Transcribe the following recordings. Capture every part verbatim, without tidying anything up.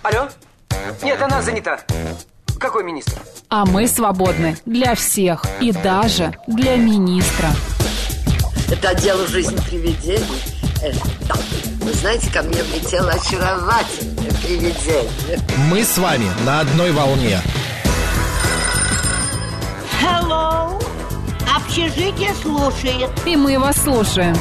Алло? Нет, она занята. Какой министр? А мы свободны для всех и даже для министра. Это дело жизни привидений. Э, да. Вы знаете, ко мне влетело очаровательное привидение. Мы с вами на одной волне. Hello. Общежитие слушает. И мы вас слушаем.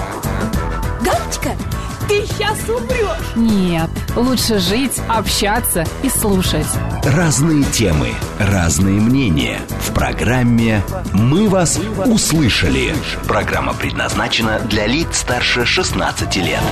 Галочка, ты сейчас умрешь. Нет, лучше жить, общаться и слушать. Разные темы, разные мнения. В программе «Мы вас услышали». Программа предназначена для лиц старше шестнадцати лет.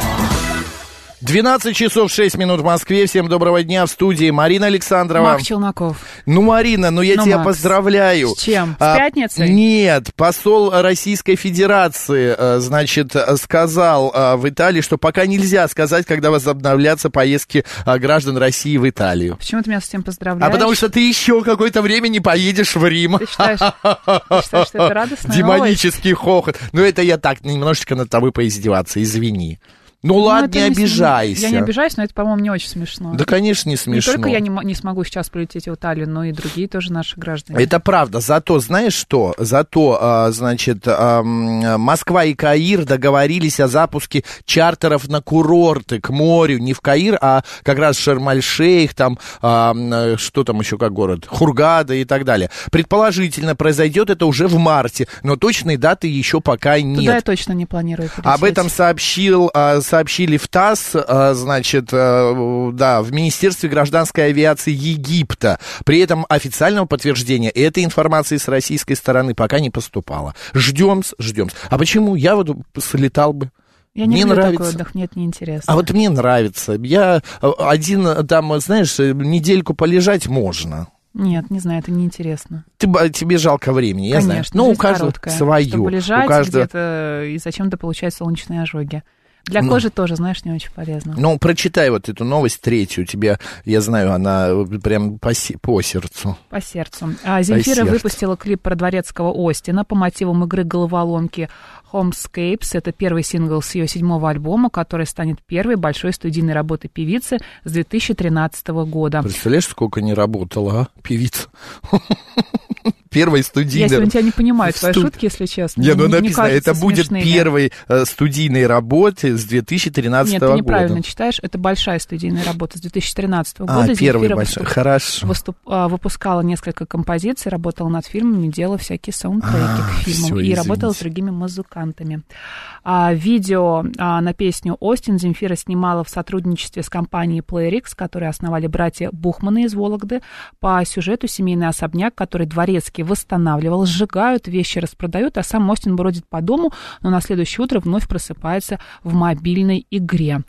двенадцать часов шесть минут в Москве. Всем доброго дня. В студии Марина Александрова. Макс Челноков. Ну, Марина, ну я ну, тебя Макс, поздравляю. С чем? С а, пятницей? Нет, посол Российской Федерации, значит, сказал в Италии, что пока нельзя сказать, когда возобновлятся поездки граждан России в Италию. Почему ты меня с этим поздравляешь? А потому что ты еще какое-то время не поедешь в Рим. Ты считаешь, ты считаешь, что это радостная Демонический новость? Хохот. Ну, это я так, немножечко над тобой поиздеваться, извини. Ну, ну ладно, не обижайся. Я не обижаюсь, но это, по-моему, не очень смешно. Да, конечно, не смешно. Не только я не, не смогу сейчас полететь в Италию, но и другие тоже наши граждане. Это правда. Зато, знаешь что? Зато, значит, Москва и Каир договорились о запуске чартеров на курорты к морю. Не в Каир, а как раз Шарм-эль-Шейх, там, что там еще как город? Хургада и так далее. Предположительно, произойдет это уже в марте, но точной даты еще пока нет. Туда я точно не планирую полететь. Об этом сообщил... сообщили в ТАСС, значит, да, в Министерстве гражданской авиации Египта. При этом официального подтверждения этой информации с российской стороны пока не поступало. Ждем, ждем. А почему? Я вот слетал бы. Я не мне люблю нравится. такой отдых, мне это неинтересно. А вот мне нравится. Я один, там, знаешь, недельку полежать можно. Нет, не знаю, это неинтересно. Ты, тебе жалко времени, я Конечно, знаю. Но у каждого короткая, свое. Чтобы лежать у каждого... где-то и зачем-то получать солнечные ожоги. Для ну, кожи тоже, знаешь, не очень полезно. Ну, прочитай вот эту новость третью. Тебе, я знаю, она прям по, по сердцу. По сердцу. А, Земфира по выпустила клип про дворецкого Остина по мотивам игры головоломки Homescapes. Это первый сингл с ее седьмого альбома, который станет первой большой студийной работой певицы с две тысячи тринадцатого года. Представляешь, сколько не работала, а, певица? Первой студийной... Я сегодня тебя не понимаю, твои Студ... шутки, если честно. Не, ну не, написано, не это будет смешными. Первой э, студийной работы с две тысячи тринадцатого года. Нет, ты неправильно года. Читаешь, это большая студийная работа с две тысячи тринадцатого а, года. Первая большая, выступ... хорошо. Выступ... выпускала несколько композиций, работала над фильмами, делала всякие саундтреки а, к фильмам всё, и работала с другими музыкантами. А, видео а, на песню «Остин» Земфира снимала в сотрудничестве с компанией PlayRix, которые основали братья Бухманы из Вологды. По сюжету семейный особняк, который дворецкий восстанавливал, сжигают, вещи распродают, а сам Остин бродит по дому, но на следующее утро вновь просыпается в мобильной игре.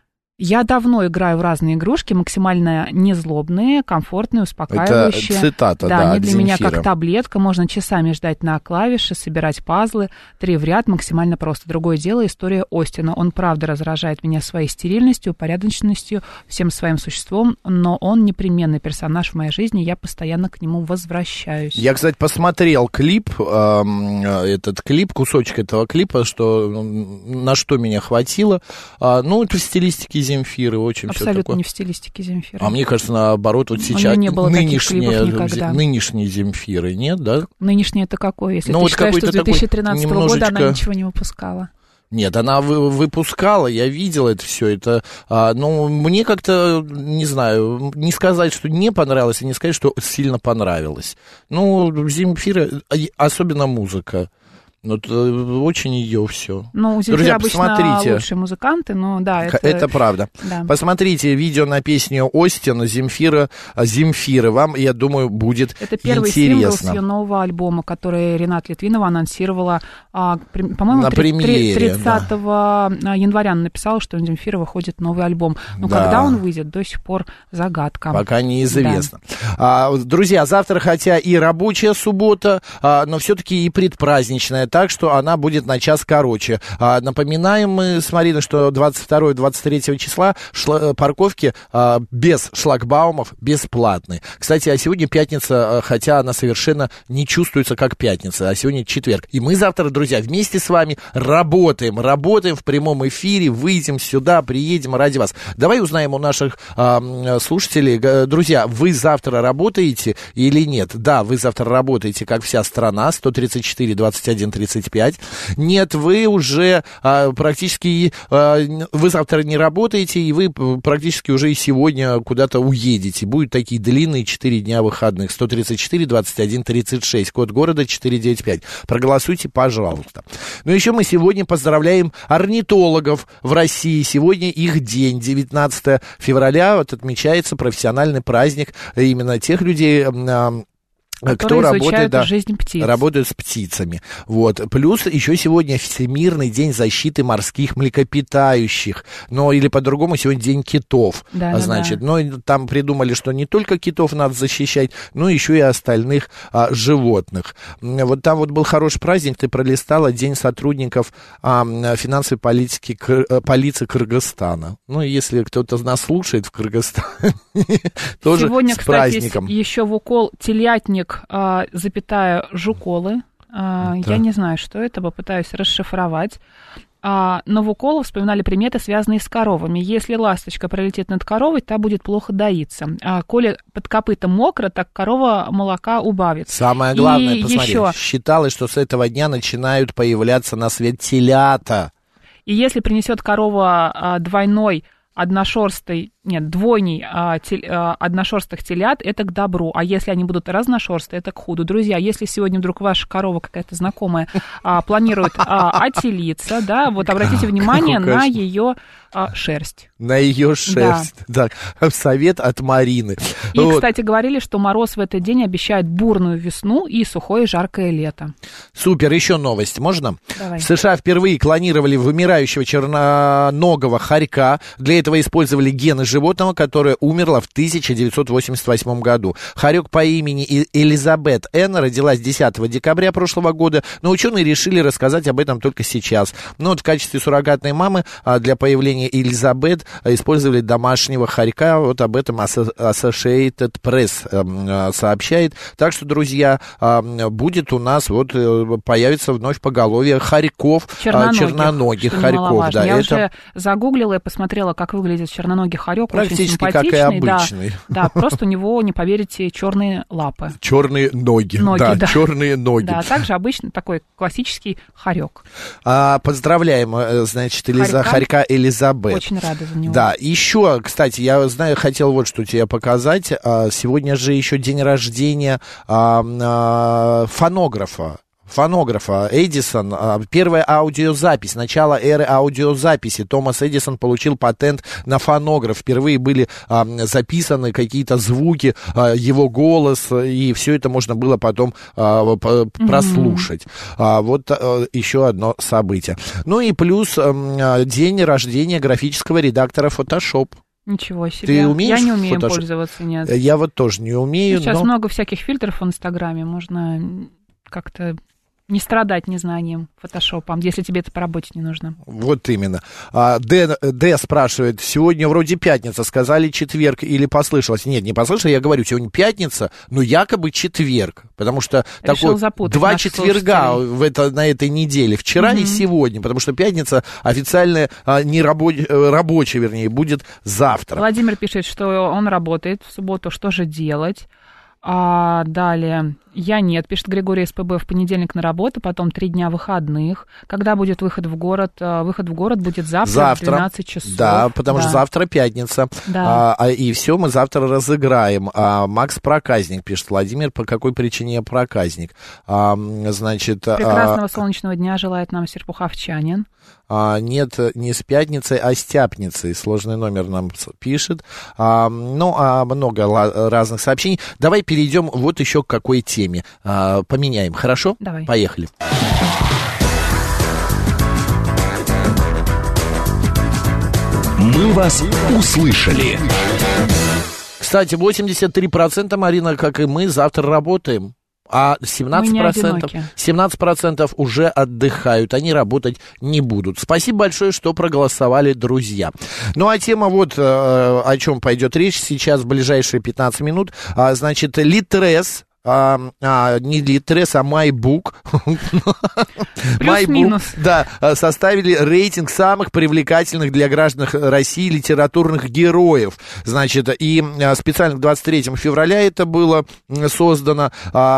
Я давно играю в разные игрушки, максимально незлобные, комфортные, успокаивающие. Это цитата, да, да, они для Земфира. меня как таблетка, можно часами ждать на клавиши, собирать пазлы, три в ряд, максимально просто. Другое дело история Остина. Он, правда, раздражает меня своей стерильностью, упорядоченностью, всем своим существом, но он непременный персонаж в моей жизни, я постоянно к нему возвращаюсь. Я, кстати, посмотрел клип, э, этот клип, кусочек этого клипа, что, на что меня хватило. А, ну, это в стилистике Земфиры, очень все такое. Абсолютно не в стилистике Земфиры. А мне кажется, наоборот, вот сейчас нынешние, нынешние Земфиры, нет, да? Нынешние это какой? Если ну, ты вот считаешь, что с две тысячи тринадцатого немножечко... года она ничего не выпускала. Нет, она вы, выпускала, я видел это все, это, а, ну, мне как-то, не знаю, не сказать, что не понравилось, и не сказать, что сильно понравилось. Ну, Земфира, особенно музыка. Ну, очень ее все. Ну, у Земфиры обычно посмотрите. Лучшие музыканты, но да, это... Это правда. Да. Посмотрите видео на песню Остина, Земфира, Земфира. Вам, я думаю, будет интересно. Это первый сингл с ее нового альбома, который Ренат Литвинова анонсировала, а, при, по-моему, на премьере, тридцатого да. января она написала, что у Земфиры выходит новый альбом. Но да. когда он выйдет, до сих пор загадка. Пока неизвестно. Да. А, друзья, завтра, хотя и рабочая суббота, а, но все-таки и предпраздничная так что она будет на час короче. А, напоминаем мы с Мариной, что двадцать второго и двадцать третьего числа шла, парковки а, без шлагбаумов бесплатные. Кстати, а сегодня пятница, хотя она совершенно не чувствуется как пятница, а сегодня четверг. И мы завтра, друзья, вместе с вами работаем, работаем в прямом эфире, выйдем сюда, приедем ради вас. Давай узнаем у наших а, слушателей. Друзья, вы завтра работаете или нет? Да, вы завтра работаете, как вся страна, сто тридцать четыре двадцать один тридцать пять. Нет, вы уже а, практически, а, вы завтра не работаете, и вы практически уже и сегодня куда-то уедете. Будут такие длинные четыре дня выходных. сто тридцать четыре двадцать один тридцать шесть, код города четыреста девяносто пять. Проголосуйте, пожалуйста. Ну, еще мы сегодня поздравляем орнитологов в России. Сегодня их день, девятнадцатого февраля, вот отмечается профессиональный праздник именно тех людей, кто работает, да, жизнь птиц. Работают с птицами. Вот. Плюс еще сегодня Всемирный день защиты морских млекопитающих. Ну, или по-другому, сегодня день китов. Да, значит, да. Но там придумали, что не только китов надо защищать, но еще и остальных а, животных. Вот там вот был хороший праздник, ты пролистала, День сотрудников а, финансовой политики, к, полиции Кыргызстана. Ну, если кто-то из нас слушает в Кыргызстане, тоже сегодня, с праздником. Кстати, еще в укол телятник, А, запятая, жуколы. А, да. Я не знаю, что это, попытаюсь расшифровать. А, но в уколу вспоминали приметы, связанные с коровами. Если ласточка пролетит над коровой, та будет плохо доиться. А коли под копытом мокро, так корова молока убавит. Самое главное, и посмотри, еще... считалось, что с этого дня начинают появляться на свет телята. И если принесет корова а, двойной одношерстый, нет, двойней а, тел, а, одношерстых телят, это к добру. А если они будут разношерстые, это к худу. Друзья, если сегодня вдруг ваша корова какая-то знакомая а, планирует а, отелиться, да, вот обратите внимание на ее а, шерсть. На ее шерсть. Да. Так, совет от Марины. И, вот. Кстати, говорили, что мороз в этот день обещает бурную весну и сухое жаркое лето. Супер, еще новость, можно? Давай. В США впервые клонировали вымирающего черноногого хорька. Для этого использовали гены животного, которое умерло в тысяча девятьсот восемьдесят восьмом году. Хорек по имени Элизабет Энн родилась десятого декабря прошлого года, но ученые решили рассказать об этом только сейчас. Но вот в качестве суррогатной мамы для появления Элизабет использовали домашнего хорька. Вот об этом Associated Press сообщает. Так что, друзья, будет у нас, вот появится вновь поголовье хорьков, черноногих, черноногих хорьков. Да, я это... уже загуглила и посмотрела, как выглядит черноногий хорек. Очень практически как и обычный. Да, да, просто у него, не поверите, черные лапы. Черные ноги. ноги да, да, черные ноги. Да, также обычный такой классический хорек. А, поздравляем, значит, Элиза, хорька Элизабет. Очень рада за него. Да, еще, кстати, я знаю, хотел вот что тебе показать. Сегодня же еще день рождения а, а, фонографа. Фонографа Эдисон, первая аудиозапись, начало эры аудиозаписи. Томас Эдисон получил патент на фонограф. Впервые были а, записаны какие-то звуки, а, его голос, и все это можно было потом а, прослушать. Mm-hmm. А, вот а, еще одно событие. Ну и плюс а, день рождения графического редактора Photoshop. Ничего себе. Ты умеешь? Я не умею Photoshop? Пользоваться, нет. Я вот тоже не умею. Сейчас но... много всяких фильтров в Инстаграме, можно как-то... не страдать незнанием фотошопа, если тебе это по работе не нужно. Вот именно. А, Д, Д спрашивает, сегодня вроде пятница, сказали четверг или послышалось? Нет, не послышалось, я говорю, сегодня пятница, но якобы четверг, потому что такой, два четверга в это, на этой неделе, вчера mm-hmm. и сегодня, потому что пятница официально а, не рабо, рабочая, вернее, будет завтра. Владимир пишет, что он работает в субботу, что же делать? А далее, я нет, пишет Григорий СПБ, в понедельник на работу, потом три дня выходных. Когда будет выход в город? Выход в город будет завтра, завтра. в двенадцать часов. Да, потому да. что завтра пятница. Да. А, и все мы завтра разыграем. А, Макс проказник, пишет Владимир, по какой причине я проказник? А, значит, прекрасного а... солнечного дня желает нам серпуховчанин. А, нет, не с пятницей, а с тяпницей. Сложный номер нам пишет. А, ну, а много ла- разных сообщений. Давай перейдем вот еще к какой теме. А, поменяем, хорошо? Давай. Поехали. Мы вас услышали. Кстати, восемьдесят три процента, Марина, как и мы, завтра работаем. А семнадцать процентов, одиноки. семнадцать процентов уже отдыхают, они работать не будут. Спасибо большое, что проголосовали, друзья. Ну, а тема вот, э, о чем пойдет речь сейчас в ближайшие пятнадцать минут. А, значит, Литрес. А, а, не Литрес, а MyBook. Плюс-минус. Да, составили рейтинг самых привлекательных для граждан России литературных героев. Значит, и специально к двадцать третьему февраля это было создано.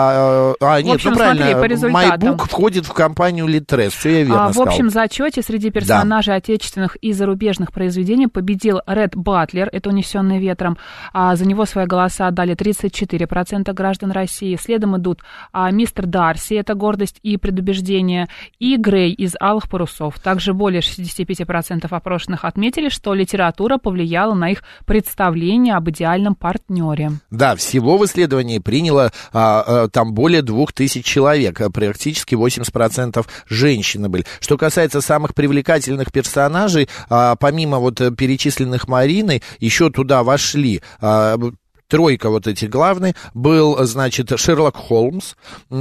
А, а нет, общем, ну правильно, смотри, по результатам. MyBook входит в компанию Литрес. Все я верно а, в сказал. В общем зачете среди персонажей да. отечественных и зарубежных произведений победил Ред Батлер, это «Унесенный ветром». А, за него свои голоса отдали тридцать четыре процента граждан России. Следом идут а, «Мистер Дарси», это «Гордость и предубеждение», и Грей из «Алых парусов». Также более шестьдесят пять процентов опрошенных отметили, что литература повлияла на их представление об идеальном партнере. Да, всего в исследовании приняло а, а, там более двух тысяч человек, практически восемьдесят процентов женщины были. Что касается самых привлекательных персонажей, а, помимо вот перечисленных Мариной, еще туда вошли... А, тройка вот этих главных, был, значит, Шерлок Холмс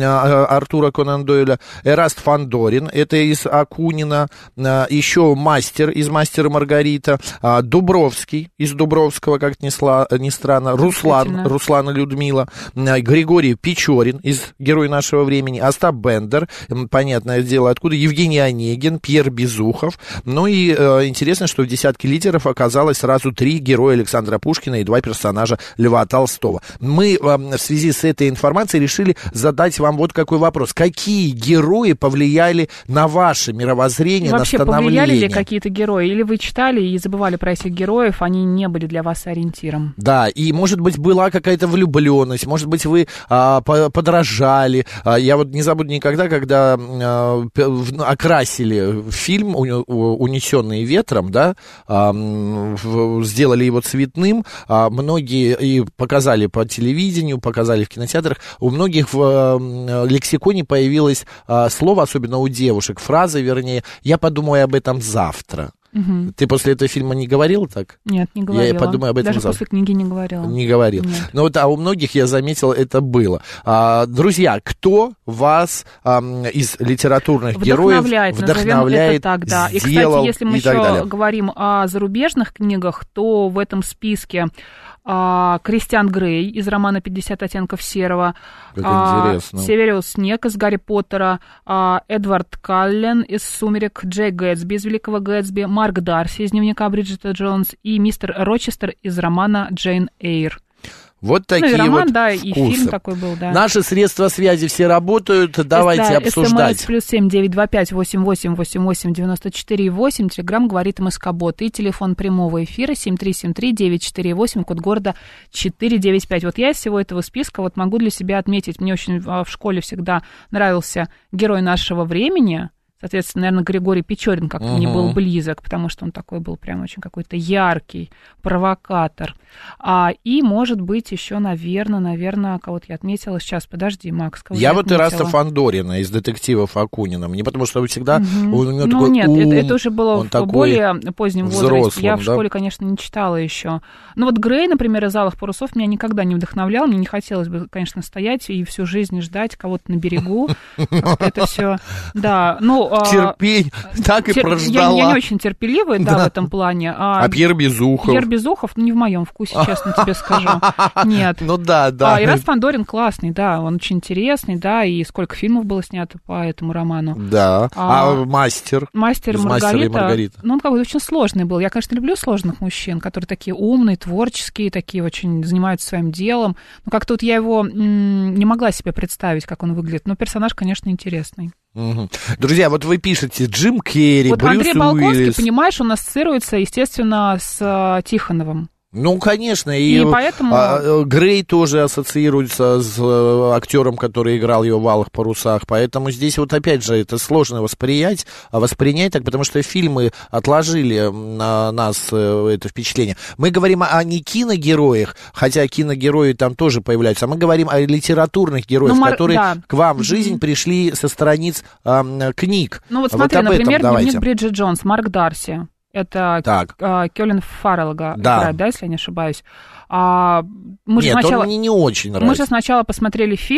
Артура Конан Дойля, Эраст Фандорин, это из Акунина, еще Мастер из «Мастера Маргарита», Дубровский из Дубровского, как ни странно, Руслан, Руслан и Людмила, Григорий Печорин из «Герой нашего времени», Остап Бендер, понятное дело, откуда, Евгений Онегин, Пьер Безухов. Ну и э, интересно, что в десятке лидеров оказалось сразу три героя Александра Пушкина и два персонажа Льва Толстого. Мы э, в связи с этой информацией решили задать вам вот какой вопрос. Какие герои повлияли на ваше мировоззрение, вообще, на становление? Вообще, повлияли ли какие-то герои? Или вы читали и забывали про этих героев, они не были для вас ориентиром? Да, и, может быть, была какая-то влюбленность, может быть, вы а, подражали. А, я вот не забуду никогда, когда а, окрасили фильм «Унесенные ветром», да, а, в, сделали его цветным, а, многие и показали по телевидению, показали в кинотеатрах, у многих в а, лексиконе появилось а, слово, особенно у девушек, фраза, вернее, «я подумаю об этом завтра». Угу. Ты после этого фильма не говорил так? Нет, не говорила. Я подумаю об этом Даже завтра. после книги не говорила. Не говорил. Нет. Но вот а у многих, я заметил, это было. А, друзья, кто вас а, из литературных вдохновляет, героев вдохновляет, это так, да. сделал и, кстати, если мы и так далее? еще говорим о зарубежных книгах, то в этом списке а, Кристиан Грей из романа «пятьдесят оттенков серого», а, Севериус Снег из «Гарри Поттера», а, Эдвард Каллен из «Сумерек», Джей Гэтсби из «Великого Гэтсби», Марк Дарси из «Дневника Бриджит Джонс» и мистер Рочестер из романа «Джейн Эйр». Вот такие ну, и роман, вот да, вкусы. И фильм такой был, да. Наши средства связи все работают, давайте да, обсуждать. СМС плюс семь девять два пять восемь восемь восемь восемь девяносто четыре восемь, Телеграм говорит МСК-бот, и телефон прямого эфира семь три семь три девять четыре восемь, код города четыре девять пять. Вот я из всего этого списка вот могу для себя отметить, мне очень в школе всегда нравился герой нашего времени. Соответственно, наверное, Григорий Печорин как-то uh-huh. мне был близок, потому что он такой был прям очень какой-то яркий провокатор. А, и, может быть, еще, наверное, наверное, кого-то я отметила. Сейчас, подожди, Макс, кого я, я вот Эраста Фандорина из «Детективов Акунина». Мне потому что всегда uh-huh. у него ну, такой нет, ум, это, это уже было в более позднем возрасте. Взрослым, я в да? школе, конечно, не читала еще. Но вот Грей, например, из «Алых парусов» меня никогда не вдохновлял. Мне не хотелось бы, конечно, стоять и всю жизнь ждать кого-то на берегу. Это все, да. Терпеть. Так и Тер... прождала. Я, я не очень терпеливая, да, да, в этом плане. А, а Пьер Безухов? Пьер Безухов, ну, не в моем вкусе, честно тебе скажу. Нет. Ну да, да. А Эраст Фандорин классный, да, он очень интересный, да, и сколько фильмов было снято по этому роману. Да. А, а Мастер? Мастер и Маргарита. Маргарита. Ну, он какой-то очень сложный был. Я, конечно, люблю сложных мужчин, которые такие умные, творческие, такие очень занимаются своим делом. Но как-то вот я его м- не могла себе представить, как он выглядит. Но персонаж, конечно, интересный. Угу. Друзья, вот вы пишете Джим Керри, вот Брюс Андрей Болконский, Уиллис. Понимаешь, он ассоциируется, естественно, с uh, Тихоновым. Ну, конечно, и, и поэтому... а, Грей тоже ассоциируется с а, актером, который играл его в «Алых парусах», поэтому здесь вот опять же это сложно восприять, а воспринять так, потому что фильмы отложили на нас это впечатление. Мы говорим о не киногероях, хотя киногерои там тоже появляются, а мы говорим о литературных героях, ну, которые да. к вам в жизнь mm-hmm. пришли со страниц а, книг. Ну вот смотри, вот например, «Дневник Бриджит Джонс», Марк Дарси. Это uh, Кёлин Фаррелл да. играет, да, если я не ошибаюсь. А, мы Нет, же сначала, он мне не очень нравится. Мы же сначала посмотрели фильм,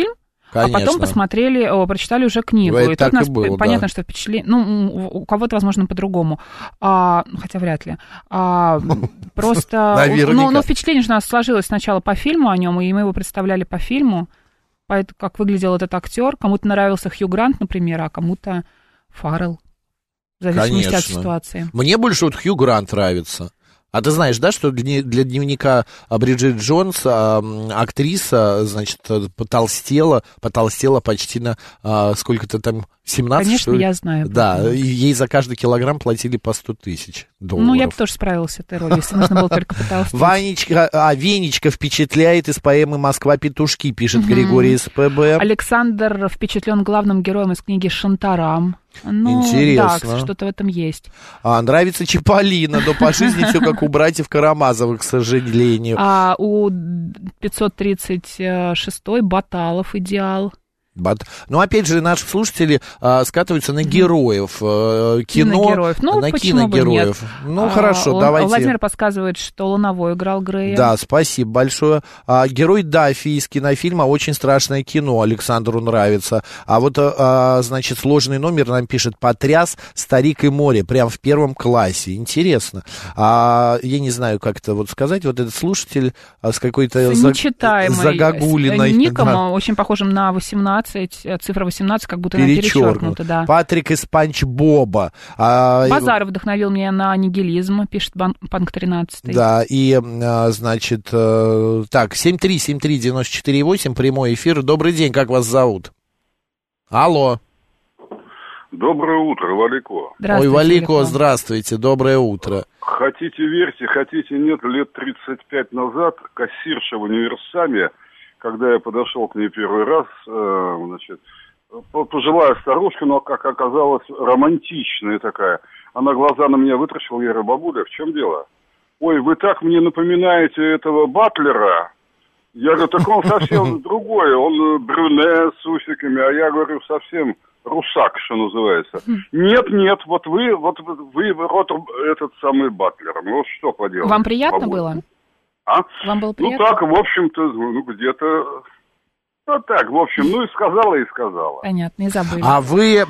Конечно. А потом посмотрели, о, прочитали уже книгу. Это и так тут у нас и было, понятно, да. что впечатление... Ну, у кого-то, возможно, по-другому. А, хотя вряд ли. А, просто... Наверняка. Но, но впечатление же у нас сложилось сначала по фильму о нем, и мы его представляли по фильму. Поэтому, как выглядел этот актер. Кому-то нравился Хью Грант, например, а кому-то Фаррелл. В зависимости Конечно. от ситуации. Мне больше вот Хью Грант нравится. А ты знаешь, да, что для, для дневника Бриджит Джонс а, актриса, значит, потолстела, потолстела почти на а, сколько-то там, семнадцать, Конечно, что ли? я знаю. Да, поэтому. и ей за каждый килограмм платили по сто тысяч долларов. Ну, я бы тоже справилась с этой ролью, если нужно было только потолстеть. Ванечка, а, Венечка впечатляет из поэмы «Москва-петушки», пишет Угу. Григорий из ПБ. Александр впечатлен главным героем из книги «Шантарам». Ну, Интересно. да, что-то в этом есть. А, нравится Чиполлино, но по жизни все как у братьев Карамазовых, к сожалению. А у пятьсот тридцать шестой Баталов «Идеал». Бат... Ну, опять же, наши слушатели а, скатываются на героев э, кино, Киногероев. Ну, на почему бы киногероев. нет? Ну, А, хорошо, Л- давайте. Владимир подсказывает, что Лановой играл Грея. Да, спасибо большое. А, герой Даффи из кинофильма «Очень страшное кино», Александру нравится. А вот, а, значит, сложный номер нам пишет «Потряс старик и море», прям в первом классе. Интересно. А, я не знаю, как это вот сказать. Вот этот слушатель а, с какой-то С нечитаемой загогулиной. с ником, Да. очень похожим на восемнадцать, цифра восемнадцать, как будто она перечеркнута, да. Патрик из Спанч Боба. А, Базаров вдохновил меня на нигилизм, пишет Бан- Панк тринадцать. Да, и, а, значит, э, так, семь три семь три девяносто четыре восемь, прямой эфир. Добрый день, как вас зовут? Алло. Доброе утро, Валико. Ой, Валико, здравствуйте, доброе утро. Хотите верьте, хотите нет, лет тридцать пять назад кассирша в универсаме, когда я подошел к ней первый раз, э, значит, пожилая старушка, но, как оказалось, романтичная такая. Она глаза на меня вытращила, я говорю: бабуля, в чем дело? Ой, вы так мне напоминаете этого Батлера. Я говорю: так он совсем другой, он брюнет с усиками, а я говорю, совсем русак, что называется. Нет, нет, вот вы, вот вы, вот этот самый Батлер. Ну, что поделать? Вам приятно бабуля? было? А? Вам было Ну, приятно? так, в общем-то, ну, где-то... Ну, так, в общем, ну, и сказала, и сказала. Понятно, не забыли. А вы,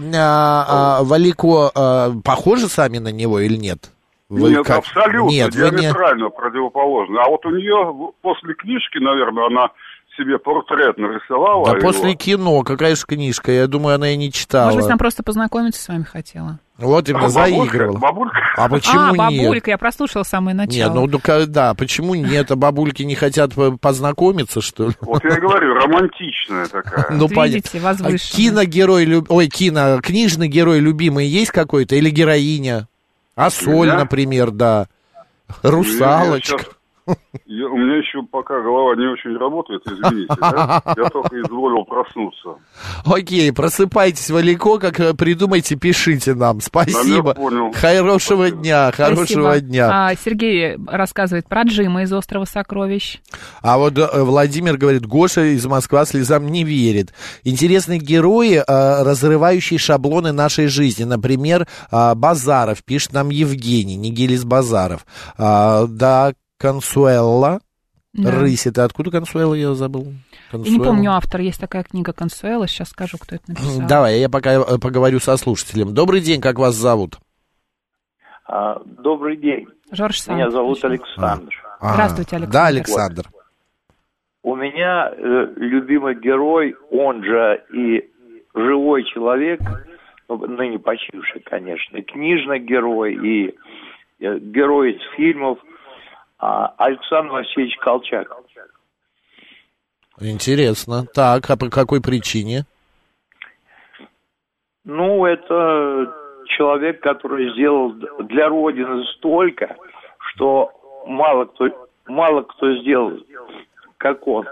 а, а, Валико, а, похожи сами на него или нет? Вы Нет, как? абсолютно, Нет, вы не... диаметрально противоположно. А вот у нее после книжки, наверное, она себе портрет нарисовала. Да его. после кино, какая же книжка, я думаю, она и не читала. Может быть, она просто познакомиться с вами хотела? Вот именно, А бабулька, заигрывала. бабулька? А почему а, нет? бабулька, я прослушала самое начало. Нет, ну, ну да, почему нет? А бабульки не хотят по- познакомиться, что ли? Вот я и говорю, романтичная такая. Ну, Видите, понятно. возвышенная. Киногерой, люб- ой, кино, книжный герой любимый есть какой-то? Или героиня? А соль, Меня? например, да. Русалочка. Я щас- я- у меня еще пока голова не очень работает, извините, да? Я только изволил проснуться. Окей, просыпайтесь, Валико, как э, придумайте, пишите нам. Спасибо. Намек понял. Хорошего Спасибо. дня, хорошего Спасибо. дня. А, Сергей рассказывает про Джима из «Острова сокровищ». А вот э, Владимир говорит, Гоша из Москвы слезам не верит. Интересные герои, э, разрывающие шаблоны нашей жизни. Например, э, Базаров, пишет нам Евгений, Нигилис Базаров. А, да, Консуэлла. Да. Рысь, это откуда Консуэлла, я забыл? Я не Консуэлла. помню автора, есть такая книга «Консуэла», сейчас скажу, кто это написал. Давай, я пока э, поговорю со слушателем. Добрый день, как вас зовут? А, добрый день. Жорж Санд. Меня зовут точно. Александр. А, Здравствуйте, Александр. Да, Александр. У меня э, любимый герой, он же и живой человек, ну, ныне почивший, конечно, и книжный герой, и э, герой из фильмов, а, Александр Васильевич Колчак. Интересно. Так, а по какой причине? Ну, это человек, который сделал для Родины столько, что мало кто, мало кто сделал, как он.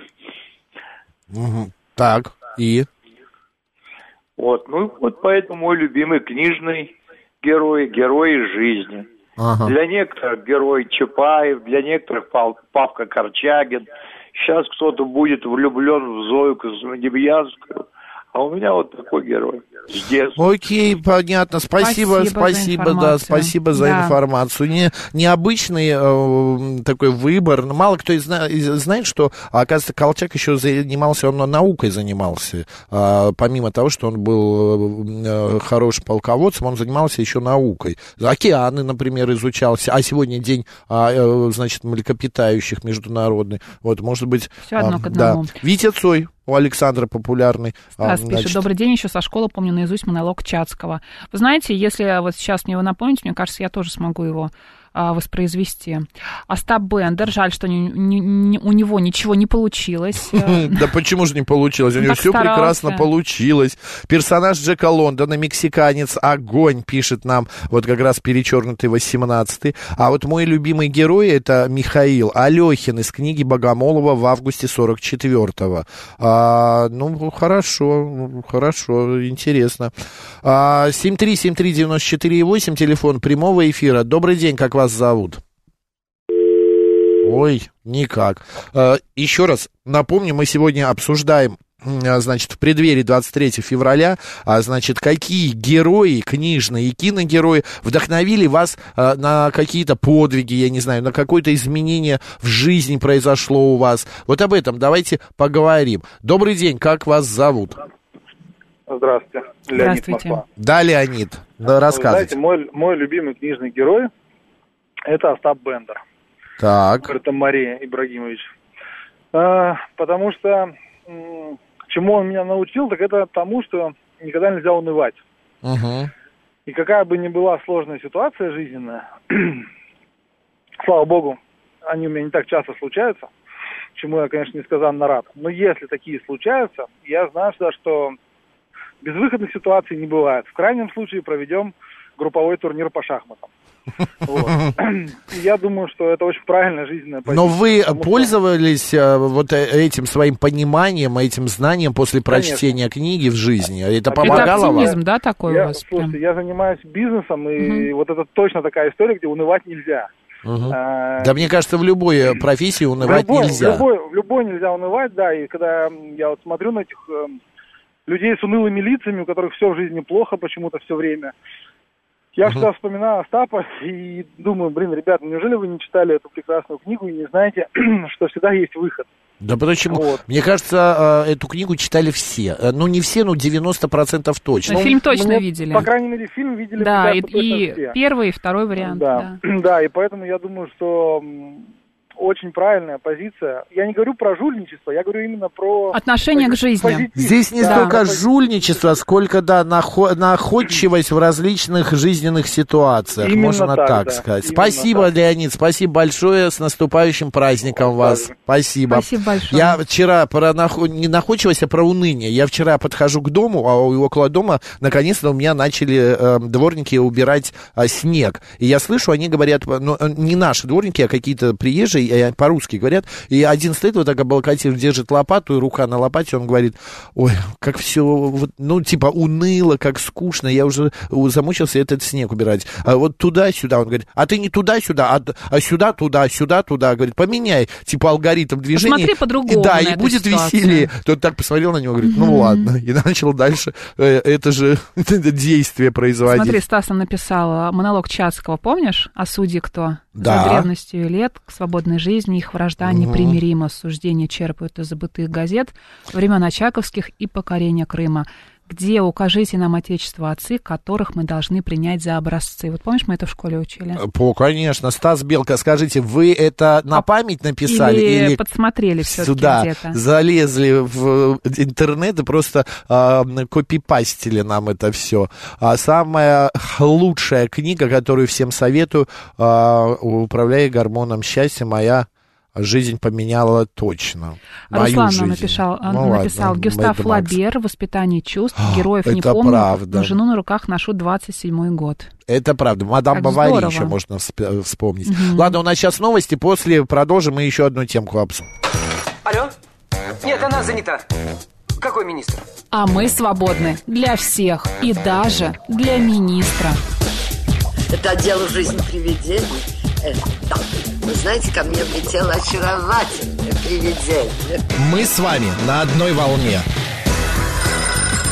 Угу. Так, и? Вот, ну вот поэтому мой любимый книжный герой, герой из жизни. Ага. Для некоторых герой Чапаев, для некоторых Пал, Павка Корчагин. Сейчас кто-то будет влюблен в Зою Космодемьянскую, А у меня вот такой герой. С детства. Окей, понятно. Спасибо, Спасибо спасибо, за да, информацию. спасибо за Да. информацию. Не, необычный э, такой выбор. Мало кто из, зна- из- знает, что, оказывается, Колчак еще занимался, он наукой занимался. А, помимо того, что он был э, хорошим полководцем, он занимался еще наукой. Океаны, например, изучался. А сегодня день, а, э, значит, млекопитающих международный. Вот, может быть... Всё одно а, к одному. Да. Витя Цой. У Александра популярный. Стас а, пишет: значит, добрый день, еще со школы помню наизусть монолог Чацкого. Вы знаете, если вот сейчас мне его напомнить, мне кажется, я тоже смогу его а, воспроизвести. Остап Бендер, жаль, что не, не, не, у него ничего не получилось. Да почему же не получилось? У Он него так все старался. прекрасно получилось. Персонаж Джека Лондона, мексиканец, огонь, пишет нам, вот как раз перечеркнутый восемнадцатый. А вот мой любимый герой — это Михаил Алехин из книги Богомолова в августе сорок четвёртого. А, ну, хорошо, хорошо, интересно. А, семь три семь три девяносто четыре восемь, телефон прямого эфира. Добрый день, как вас зовут? Ой, никак. А, еще раз напомню, мы сегодня обсуждаем, значит, в преддверии двадцать третьего февраля, а, значит, какие герои, книжные и киногерои вдохновили вас а, на какие-то подвиги, я не знаю, на какое-то изменение в жизни произошло у вас. Вот об этом давайте поговорим. Добрый день, как вас зовут? Здравствуйте. Леонид, Здравствуйте. Москва. Да, Леонид, да, Вы рассказывайте. знаете, мой, мой любимый книжный герой — это Остап Бендер. Так. Это Мария Ибрагимович. А, потому что м, чему он меня научил, так это тому, что никогда нельзя унывать. Угу. И какая бы ни была сложная ситуация жизненная, слава богу, они у меня не так часто случаются, чему я, конечно, несказанно рад. Но если такие случаются, я знаю, что, что безвыходных ситуаций не бывает. В крайнем случае проведем групповой турнир по шахматам. Вот. Я думаю, что это очень правильная жизненная позиция. Но вы потому что- пользовались а, вот э- этим своим пониманием, этим знанием после Конечно. прочтения книги в жизни? Это Это помогало Это вам? оптимизм, да, такой Я, у вас? слушайте, прям? я занимаюсь бизнесом, и вот это точно такая история, где унывать нельзя. Мгм. А, Да мне кажется, в любой профессии в унывать любой, нельзя. В любой, в любой нельзя унывать, да, и когда я вот смотрю на этих эм, людей с унылыми лицами, у которых все в жизни плохо почему-то все время, я Мгм. всегда вспоминаю Остапа и думаю, блин, ребята, неужели вы не читали эту прекрасную книгу и не знаете, что всегда есть выход? Да почему? Вот. Мне кажется, э, эту книгу читали все. Э, Ну, не все, но девяносто процентов точно. Ну, фильм точно Мне, видели. По крайней мере, фильм видели, Да, мне и, кажется, точно и все. первый, и второй вариант. Да. Да. Да, и поэтому я думаю, что м, очень правильная позиция. Я не говорю про жульничество, я говорю именно про... Отношение к жизни. позитив. Здесь не Да. столько жульничество, сколько, да, нахо- находчивость в различных жизненных ситуациях, Именно можно так, так да. сказать. Именно Спасибо, так. Леонид, спасибо большое, с наступающим праздником Вот вас. так же. Спасибо. Спасибо большое. Я вчера про нахо- не находчивость, а про уныние. Я вчера подхожу к дому, а у- около дома наконец-то у меня начали э, дворники убирать э, снег. И я слышу, они говорят, ну, э, не наши дворники, а какие-то приезжие, э, по-русски говорят. И один стоит вот так облокотив, держит лопату, и рука на лопате, он говорит, ой, как все, вот, ну, типа, уныло, как скучно, я уже замучился этот снег убирать. А вот туда-сюда, он говорит, а ты не туда-сюда, а, а сюда-туда, сюда-туда, говорит, поменяй, типа, алгоритм движения. Посмотри по-другому И, да, на и эту будет ситуацию. веселее. Тот так посмотрел на него, говорит, ну ладно, и начал дальше э, это же действие производить. Смотри, Стас нам написал монолог Чацкого, помнишь? «А судьи кто? Да. За древностью лет к свободной жизни их вражда непримирима. Суждения черпают из забытых газет времен Очаковских и покорения Крыма. Где укажите нам отечество отцы, которых мы должны принять за образцы». Вот помнишь, мы это в школе учили? По, конечно. Стас Белка, скажите, вы это на память написали? Или, Или подсмотрели все-таки сюда где-то? залезли в интернет и просто а, копипастили нам это все. А самая лучшая книга, которую всем советую, а, «Управляя гормоном счастья», моя жизнь поменяла точно. Мою Руслан нам жизнь. написал, Ну, написал ладно, Гюстав это Макс. Лабер «Воспитание чувств». Героев не это помню, правда. но жену на руках ношу двадцать седьмой год. Это правда. Мадам Как Бавари здорово. еще можно всп- вспомнить. Ладно, у нас сейчас новости, после продолжим и еще одну темку обсудим. Алло? Нет, она занята. Какой министр? А мы свободны для всех и даже для министра. Это отдел «Жизнь привидений». Э, да. Вы знаете, ко мне влетело очаровательное привидение. Мы с вами на одной волне.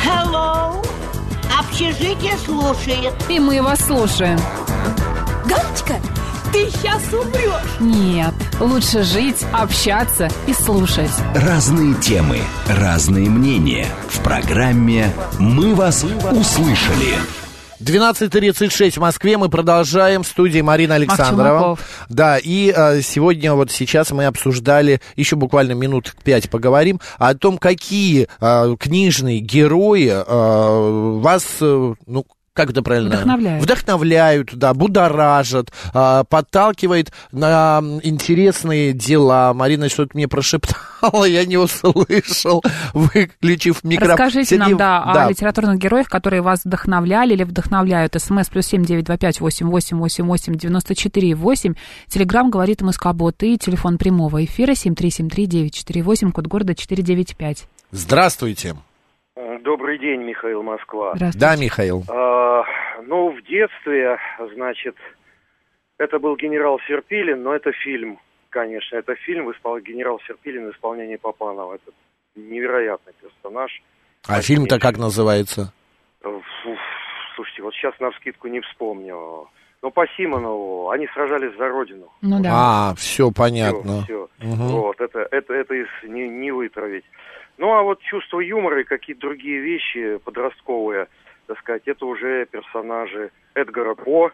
Hello. Общежитие слушает. И мы вас слушаем. Галочка, ты сейчас умрешь. Нет, лучше жить, общаться и слушать. Разные темы, разные мнения. В программе «Мы вас услышали». двенадцать тридцать шесть в Москве, мы продолжаем, в студии Марина Александрова. Да, и э, сегодня, вот сейчас мы обсуждали, еще буквально минут пять поговорим, о том, какие э, книжные герои э, вас, э, ну, как это правильно? Вдохновляют. Вдохновляют, да, будоражат, э, подталкивает на интересные дела. Марина что-то мне прошептала, я не услышал, выключив микрофон. Расскажите нам, Сергей... да, да, о литературных героях, которые вас вдохновляли или вдохновляют. СМС плюс семь девять два пять восемь восемь восемь восемь девяносто четыре восемь. Телеграм говорит МСК-бот и телефон прямого эфира семь три семь три девять четыре восемь, код города четыре девять пять. Здравствуйте. Добрый день, Михаил, Москва. Да, Михаил. А, ну, в детстве, значит, это был генерал Серпилин, но это фильм, конечно, это фильм испол... генерал Серпилин в исполнении Папанова. Это невероятный персонаж. А Очень фильм-то как называется? Фу, слушайте, вот сейчас навскидку не вспомню. Но по Симонову они сражались за родину. Ну да. А, все понятно. Все, все. Угу. Вот, это, это, это из, не, не вытравить. Ну, а вот чувство юмора и какие-то другие вещи подростковые, так сказать, это уже персонажи Эдгара По,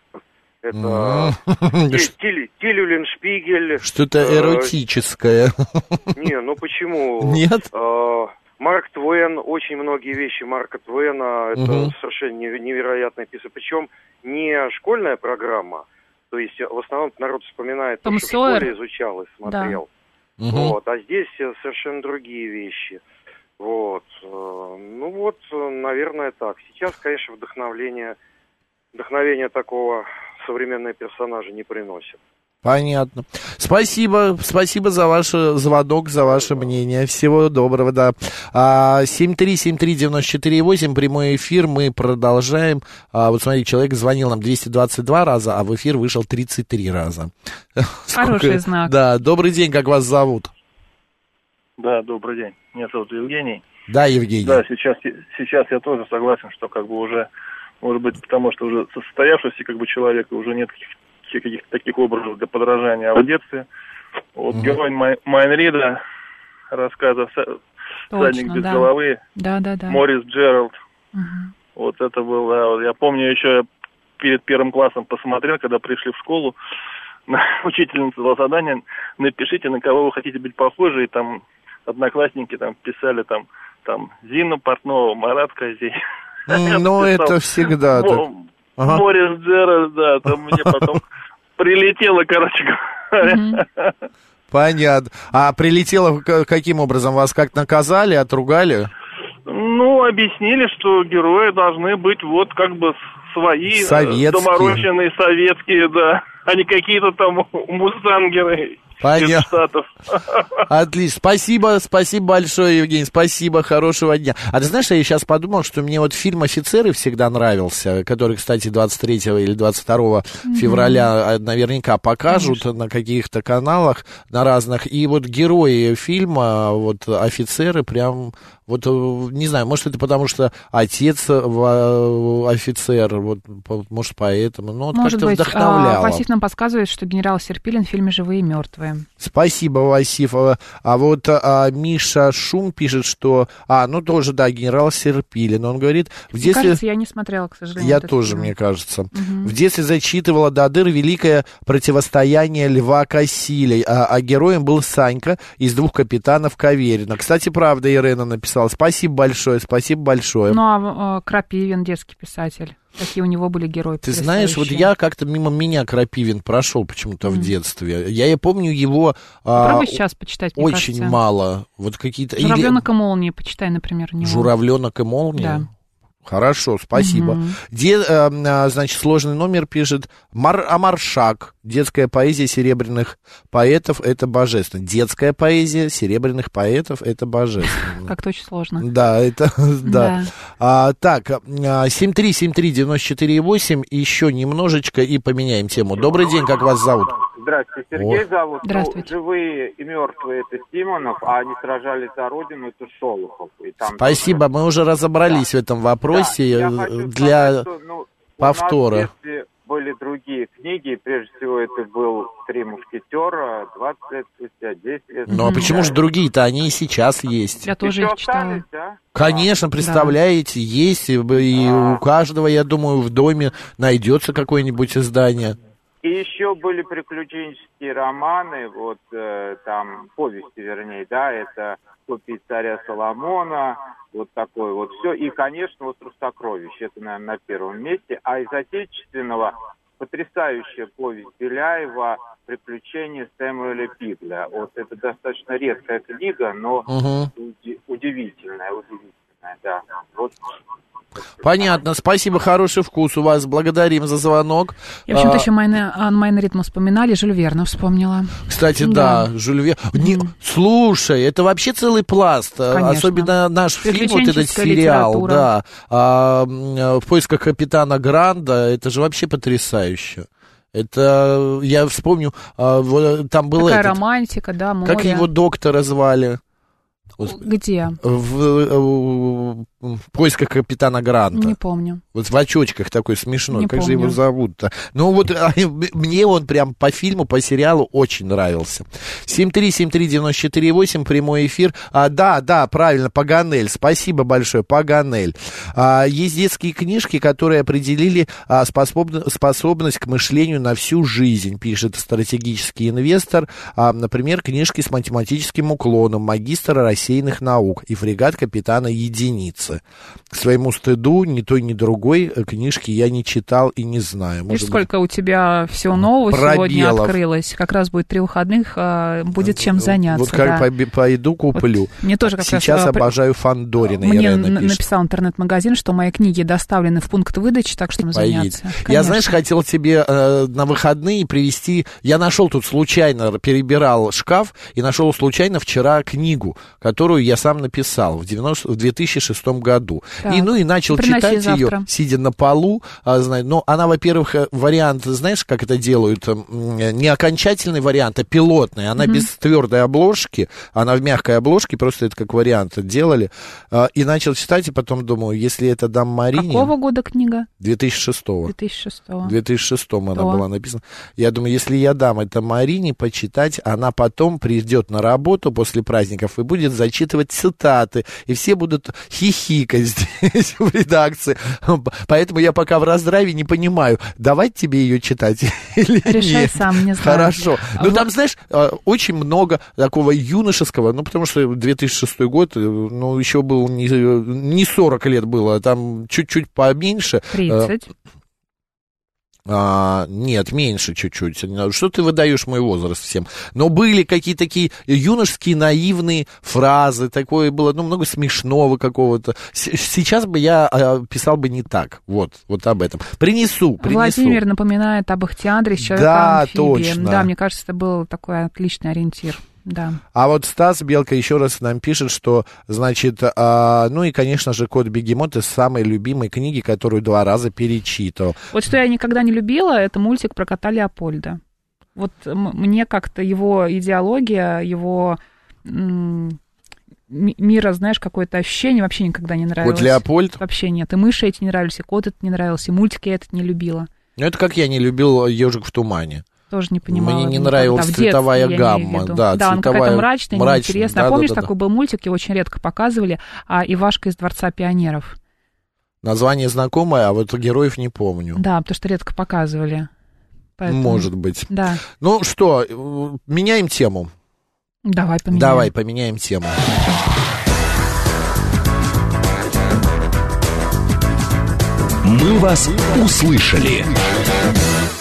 это Тиль Юленшпигель. Что-то эротическое. Не, ну почему? Нет? Марк Твен, очень многие вещи Марка Твена, это совершенно невероятная письма. Причем не школьная программа, то есть в основном народ вспоминает то, что в школе изучал и смотрел. Угу. Вот, а здесь совершенно другие вещи. Вот. Ну вот, наверное, так. Сейчас, конечно, вдохновление, вдохновение такого современные персонажи не приносят. Понятно. Спасибо, спасибо за ваш звонок, за ваше мнение. Всего доброго, да. семь три семь три девяносто четыре восемь, прямой эфир, мы продолжаем. А, вот смотрите, человек звонил нам двести двадцать два раза, а в эфир вышел тридцать три раза. Хороший Сколько... знак. Да, добрый день, как вас зовут? Да, добрый день. Меня зовут Евгений. Да, Евгений. Да, сейчас, сейчас я тоже согласен, что как бы уже, может быть, потому что уже состоявшийся как бы человек, уже нет каких-то каких-то таких образов для подражания. А в детстве вот угу. герой Май, Майнрида, рассказа «Всадник без да. головы», да, да, да. Морис Джеральд. Угу. Вот это было, да, вот я помню, еще перед первым классом посмотрел, когда пришли в школу, учительница дала задание: напишите, на кого вы хотите быть похожи, и там одноклассники там писали там, там Зину Портнову, Марат Козей. Ну, это всегда так. Ага. Морис Джеральд, да, там мне потом прилетело, короче говоря. Понятно. А прилетело каким образом? Вас как наказали, отругали? Ну, объяснили, что герои должны быть вот как бы свои, советские. Доморощенные, советские, да, а не какие-то там мустангеры. Понятно. Из Штатов. Отлично. Спасибо, спасибо большое, Евгений. Спасибо, хорошего дня. А ты знаешь, я сейчас подумал, что мне вот фильм «Офицеры» всегда нравился, который, кстати, двадцать третьего или двадцать второго mm-hmm. февраля наверняка покажут Конечно. На каких-то каналах, на разных. И вот герои фильма, вот «Офицеры», прям... Вот, не знаю, может, это потому, что отец офицер, вот, может, поэтому, но вот может как-то быть, вдохновляло. Васиф нам подсказывает, что генерал Серпилин в фильме «Живые и мертвые». Спасибо, Васиф. А вот а, Миша Шум пишет, что... А, ну, тоже, да, генерал Серпилин. Он говорит... В детстве... Мне кажется, я не смотрела, к сожалению. Я тоже, фильм. Мне кажется. Угу. В детстве зачитывала до дыр великое противостояние Льва Кассиля, а, а героем был Санька из «Двух капитанов Каверина». Кстати, правда, Ирена написала. Спасибо большое, спасибо большое. Ну, а Крапивин, детский писатель, какие у него были герои? Ты знаешь, вот я как-то мимо меня Крапивин прошел почему-то mm. в детстве. Я, я помню его... Попробуй а, сейчас почитать, мне очень кажется. мало. Вот какие-то... «Журавленок Или... и молния» почитай, например. «Журавленок и молния»? Да. Хорошо, спасибо. Угу. Де, э, значит, сложный номер пишет Мар, Амаршак, Детская поэзия серебряных поэтов — это божественно. Детская поэзия серебряных поэтов — это божественно. Как-то очень сложно. Да, это, да. А, так, семь три семь три девять четыре восемь, еще немножечко и поменяем тему. Добрый день, как вас зовут? Здравствуйте, Сергей О. зовут. Здравствуйте. Ну, живые и мертвые — это Симонов, а они сражались за родину — это Шолохов. И там Спасибо, тоже... мы уже разобрались да. в этом вопросе. Да. Для сказать, что, ну, повтора. У нас в детстве были другие книги, прежде всего это был «Три мушкетера», двадцать лет спустя, десять лет спустя. Ну а почему же другие-то, они и сейчас есть? Я тоже их читала. Да? Конечно, представляете, да. есть, и а. у каждого, я думаю, в доме найдется какое-нибудь издание. И еще были приключенческие романы, вот э, там, повести, вернее, да, это «Копии царя Соломона», вот такое вот все. И, конечно, «Остров сокровищ», это, наверное, на первом месте. А из отечественного потрясающая повесть Беляева «Приключения Сэмюэля Пигля». Вот это достаточно редкая книга, но угу. уди- удивительная, удивительная, да. Вот. Понятно, спасибо, хороший вкус у вас, благодарим за звонок. И, в общем-то, а... еще Майна Ритма вспоминали, Жюль Верна вспомнила. Кстати, да, да Жюль Верн. Mm. Слушай, это вообще целый пласт, конечно. Особенно наш фильм, вот этот сериал, да, а, «В поисках капитана Гранта», это же вообще потрясающе. Это, я вспомню, там было... Такая этот, романтика, да, море. Как его доктора звали? Где? В, в, в поисках капитана Гранта. Не помню. Вот в очочках такой смешной. Не как помню. же его зовут-то? Ну вот мне он прям по фильму, по сериалу очень нравился. семь три семь три девять четыре восемь, прямой эфир. А, да, да, правильно, Паганель. Спасибо большое, Паганель. А, есть детские книжки, которые определили а, способ, способность к мышлению на всю жизнь, пишет стратегический инвестор. А, например, книжки с математическим уклоном магистра рассеянных наук и фрегат капитана Единицы. К своему стыду ни той, ни другой книжки я не читал и не знаю. Видишь, сколько быть... у тебя всего нового пробелов. Сегодня открылось. Как раз будет три выходных, будет чем заняться. Вот как да. пойду куплю. Вот мне тоже как Сейчас раз... обожаю Фандорина. Мне написал интернет-магазин, что мои книги доставлены в пункт выдачи, так что заняться. Конечно. Я, знаешь, хотел тебе э, на выходные привезти... Я нашел тут случайно, перебирал шкаф и нашел случайно вчера книгу, которую я сам написал в, девяносто, в две тысячи шестом году. Так. И, ну, и начал Приноси читать завтра. Ее, сидя на полу. А, знаю, ну, она, во-первых, вариант, знаешь, как это делают? Не окончательный вариант, а пилотный. Она mm-hmm. без твердой обложки, она в мягкой обложке, просто это как вариант делали. А, и начал читать, и потом думаю, если это дам Марине... Какого года книга? две тысячи шестого. две тысячи шестого. В две тысячи шестом она была написана. Я думаю, если я дам это Марине почитать, она потом придет на работу после праздников и будет зачитывать цитаты, и все будут хихикать здесь в редакции. Поэтому я пока в раздраве не понимаю, давать тебе ее читать или Решай нет. сам, не знаю. Хорошо. Ну, вот. Там, знаешь, очень много такого юношеского, ну, потому что две тысячи шестой год, ну, еще был не, не сорок лет было, там чуть-чуть поменьше. тридцать. А, нет, меньше чуть-чуть. Что ты выдаешь мой возраст всем? Но были какие-то такие юношеские наивные фразы, такое было, ну, много смешного какого-то. С- сейчас бы я а, писал бы не так. Вот, вот об этом. Принесу, принесу. Владимир напоминает об Ихтиандре с человеком-амфибией. Да, точно. Да, мне кажется, это был такой отличный ориентир. Да. А вот Стас Белка еще раз нам пишет, что, значит, а, ну и, конечно же, «Кот Бегемот» из самой любимой книги, которую два раза перечитывал. Вот что я никогда не любила, это мультик про кота Леопольда. Вот м- мне как-то его идеология, его м- мира, знаешь, какое-то ощущение вообще никогда не нравилось. Вот Леопольд? Вообще нет. И мыши эти не нравились, и кот этот не нравился, и мультик я этот не любила. Ну, это как я не любил «Ежик в тумане». Тоже не понимала. Мне не нравилась да, цветовая детстве, гамма. Да, да, он какая-то мрачная, мрачная, неинтересная. Да, а помнишь, да, да, такой да. был мультик, его очень редко показывали, а Ивашка из Дворца пионеров. Название знакомое, а вот героев не помню. Да, потому что редко показывали. Поэтому... Может быть. Да. Ну что, меняем тему. Давай поменяем. Давай поменяем тему. Мы вас услышали.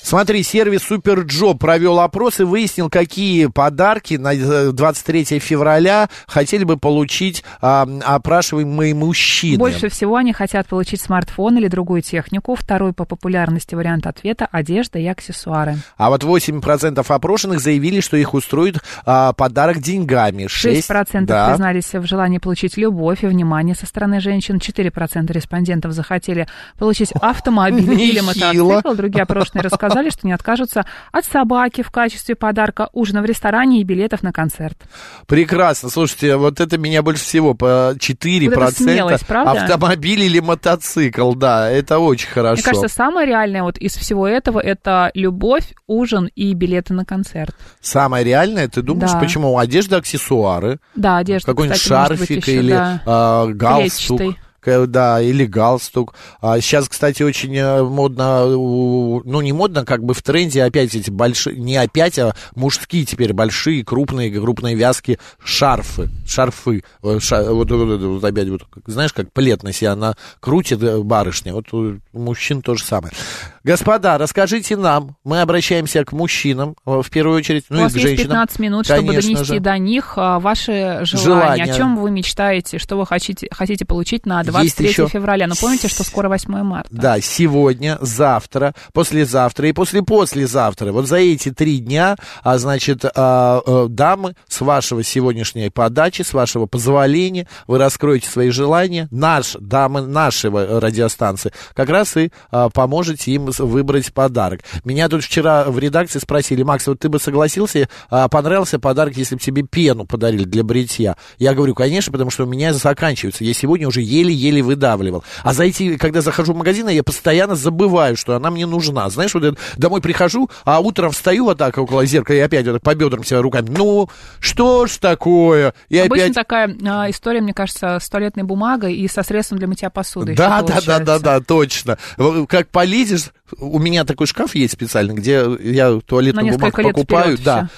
Смотри, сервис Суперджоп провел опрос и выяснил, какие подарки на двадцать третьего февраля хотели бы получить а, опрашиваемые мужчины. Больше всего они хотят получить смартфон или другую технику. Второй по популярности вариант ответа – одежда и аксессуары. А вот восемь процентов опрошенных заявили, что их устроит а, подарок деньгами. шесть процентов да. признались в желании получить любовь и внимание со стороны женщин. четыре процента респондентов захотели получить автомобиль или мотоцикл. Другие опрошенные рассказали, сказали, что не откажутся от собаки в качестве подарка, ужина в ресторане и билетов на концерт. Прекрасно. Слушайте, вот это меня больше всего по четыре процента вот смелость, автомобиль или мотоцикл. Да, это очень хорошо. Мне кажется, самое реальное вот из всего этого это любовь, ужин и билеты на концерт. Самое реальное, ты думаешь, да. почему? Одежда, аксессуары. Да, одежда, какой-нибудь кстати, шарфик может быть еще, или да. э, галстук. Плечатый. Да, или галстук. А сейчас, кстати, очень модно, ну, не модно, как бы в тренде опять эти большие, не опять, а мужские теперь большие, крупные, крупные вязки шарфы, шарфы. Шар, вот, вот, вот опять, вот, знаешь, как плед на себя она крутит, барышня. Вот у мужчин то же самое. Господа, расскажите нам, мы обращаемся к мужчинам в первую очередь, ну у и вас к женщинам. есть пятнадцать минут, чтобы донести же. до них ваши желания. желания. О чем вы мечтаете, что вы хотите, хотите получить на двадцать третьего февраля. Но помните, что скоро восьмое марта. Да, сегодня, завтра, послезавтра и после-послезавтра. Вот за эти три дня, а, значит, а, а, дамы, с вашего сегодняшней подачи, с вашего позволения, вы раскроете свои желания. Наш, дамы нашего радиостанции как раз и а, поможете им выбрать подарок. Меня тут вчера в редакции спросили: Макс, вот ты бы согласился, а, понравился подарок, если бы тебе пену подарили для бритья? Я говорю, конечно, потому что у меня заканчивается. Я сегодня уже еле-еле выдавливал. А зайти, когда захожу в магазин, я постоянно забываю, что она мне нужна. Знаешь, вот я домой прихожу, а утром встаю вот так около зеркала и опять вот по бедрам себя руками. Ну, что ж такое? И Обычно опять... такая а, история, мне кажется, с туалетной бумагой и со средством для мытья посуды. Да, да, да, да, да, точно. Как полезешь, у меня такой шкаф есть специальный, где я туалетную бумагу покупаю. Да.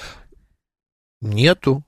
Нету.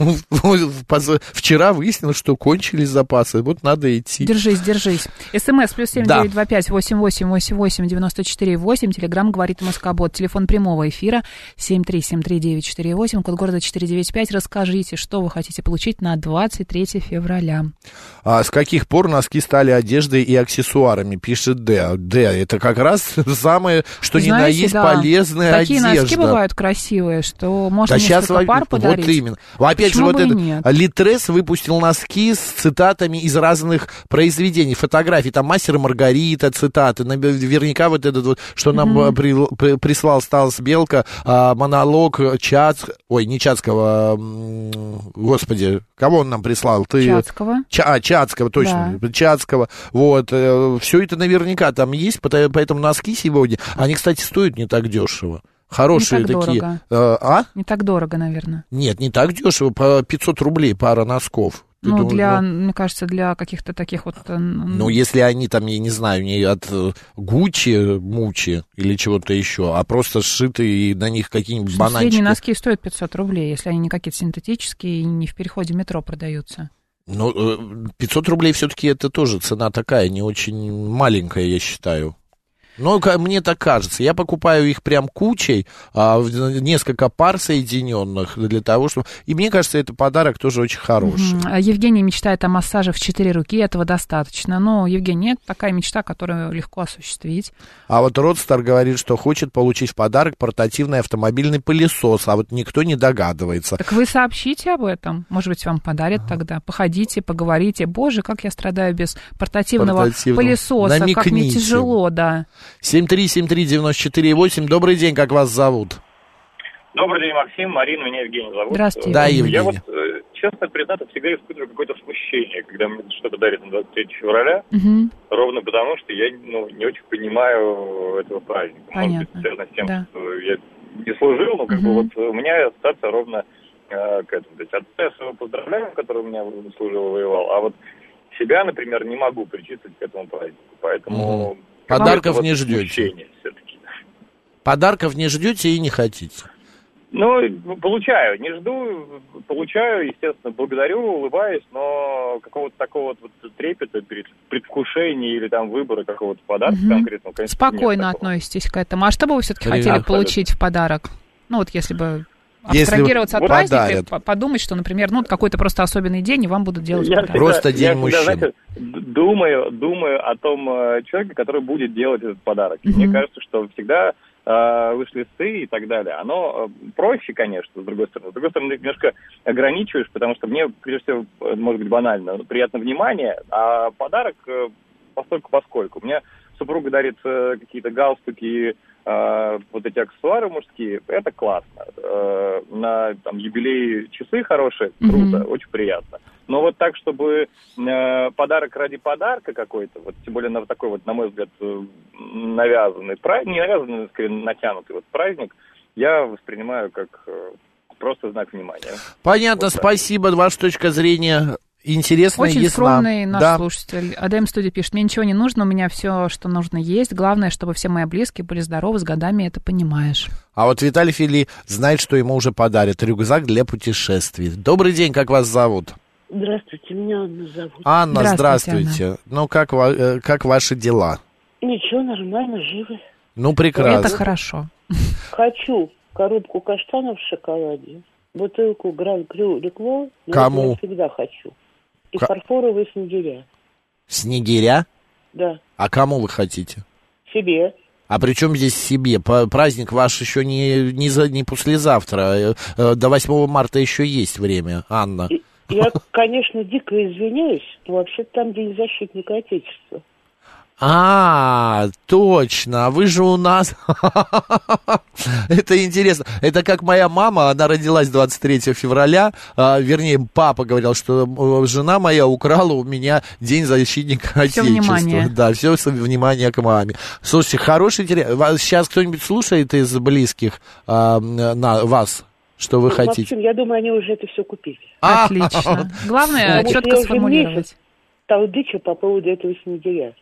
Вчера выяснилось, что кончились запасы. Вот надо идти. Держись, держись. СМС плюс семь девять два пять восемь восемь восемь восемь девяносто четыре восемь. Телеграмм говорит Москобот. Телефон прямого эфира семь три семь три девять четыре восемь. Код города четыре девять пять. Расскажите, что вы хотите получить на двадцать третьего февраля. А с каких пор носки стали одеждой и аксессуарами? Пишет Д. Д. Это как раз самое, что ни на есть да. полезная Такие одежда. Такие носки бывают красивые, что можно да несколько сейчас, пар подарить. Вот именно. Опять Почему же, вот бы этот Литрес выпустил носки с цитатами из разных произведений, фотографий, там «Мастер и Маргарита», цитаты, наверняка вот этот вот, что нам mm-hmm. при, при, прислал Стас Белка, а, монолог Чац, ой, не Чацкого, господи, кого он нам прислал? Ты... Чацкого. Ча, а, Чацкого, точно, да. Чацкого, вот, все это наверняка там есть, поэтому носки сегодня, они, кстати, стоят не так дешево. Хорошие не так такие. Дорого. А? Не так дорого, наверное. Нет, не так дешево, по пятьсот рублей пара носков. Ты ну, думаешь, для, ну... мне кажется, для каких-то таких вот... Ну, если они там, я не знаю, не от Гуччи, Мучи или чего-то еще, а просто сшиты и на них какие-нибудь бананчики. Средние носки стоят пятьсот рублей, если они не какие-то синтетические и не в переходе метро продаются. Ну, пятьсот рублей все-таки это тоже цена такая, не очень маленькая, я считаю. Ну, мне так кажется. Я покупаю их прям кучей, а, несколько пар соединенных для того, чтобы... И мне кажется, это подарок тоже очень хороший. Угу. Евгений мечтает о массаже в четыре руки, этого достаточно. Но, Евгений, это такая мечта, которую легко осуществить. А вот Родстар говорит, что хочет получить в подарок портативный автомобильный пылесос, а вот никто не догадывается. Так вы сообщите об этом. Может быть, вам подарят тогда. Походите, поговорите. Боже, как я страдаю без портативного, портативного. пылесоса. Намекните. Как мне тяжело, да. семь три семь три девяносто четыре восемь. Добрый день, как вас зовут? Добрый день, Максим, Марина, меня Евгений зовут. Здравствуйте. Да, Евгений. Я вот, честно признаться, всегда испытываю какое-то смущение, когда мне что-то дарят на двадцать третьего февраля, угу. ровно потому, что я ну, не очень понимаю этого праздника. Понятно. Может быть, связано с тем, да. что я не служил, но как угу. бы вот у меня ассоциация ровно э, к этому. То есть отца я своего поздравляю, который у меня служил и воевал, а вот себя, например, не могу причислить к этому празднику, поэтому... Угу. Подарков не ждете. Подарков не ждете и не хотите. Ну, получаю, не жду, получаю, естественно, благодарю, улыбаюсь, но какого-то такого вот трепета, предвкушения или там выбора какого-то подарка угу. конкретного, конечно, спокойно относитесь к этому. А что бы вы все-таки Привет. хотели Абсолютно. получить в подарок? Ну, вот если бы абстрагироваться от праздника, подумать, что, например, ну, какой-то просто особенный день, и вам будут делать я подарок. Всегда, просто день я мужчин. Всегда, знаете, думаю, думаю о том человеке, который будет делать этот подарок. Угу. Мне кажется, что всегда... вышли листы и так далее. Оно проще, конечно, с другой стороны. С другой стороны, ты немножко ограничиваешь, потому что мне, прежде всего, может быть, банально, приятно внимание, а подарок постольку-поскольку. У меня супруга дарит какие-то галстуки, вот эти аксессуары мужские, это классно. На там, юбилей часы хорошие, круто, mm-hmm. очень приятно. Но вот так, чтобы э, подарок ради подарка какой-то, вот тем более на такой вот, на мой взгляд, навязанный праздник, не навязанный, скорее, натянутый вот праздник, я воспринимаю как э, просто знак внимания. Понятно, вот спасибо, ваша точка зрения интересная, очень ясна. скромный наш да. слушатель. АДМ Студия пишет: мне ничего не нужно, у меня все, что нужно, есть. Главное, чтобы все мои близкие были здоровы, с годами это понимаешь. А вот Виталий Фили знает, что ему уже подарят рюкзак для путешествий. Добрый день, как вас зовут? Здравствуйте, меня Анна зовут. Анна, здравствуйте. здравствуйте. Анна. Ну, как, как ваши дела? Ничего, нормально, живы. Ну, прекрасно. Это хорошо. Хочу коробку каштанов в шоколаде, бутылку Гран-Крю Лекло. Кому? Я всегда хочу. И К... фарфоровые снегиря. Снегиря? Да. А кому вы хотите? Себе. А при чем здесь себе? Праздник ваш еще не, не, за, не послезавтра. До восьмого марта еще есть время, Анна. И, я, конечно, дико извиняюсь, но вообще там День защитника Отечества. А, точно, вы же у нас... Это интересно. Это как моя мама, она родилась двадцать третьего февраля, а, вернее, папа говорил, что жена моя украла у меня День защитника Отечества. Все внимание. Да, все внимание к маме. Слушайте, хороший интерес. Сейчас кто-нибудь слушает из близких а, на вас? Что вы ну, хотите? Максим, я думаю, они уже это все купили. Отлично. Главное, четко сформулировать. Талдычу по поводу этого снегиря.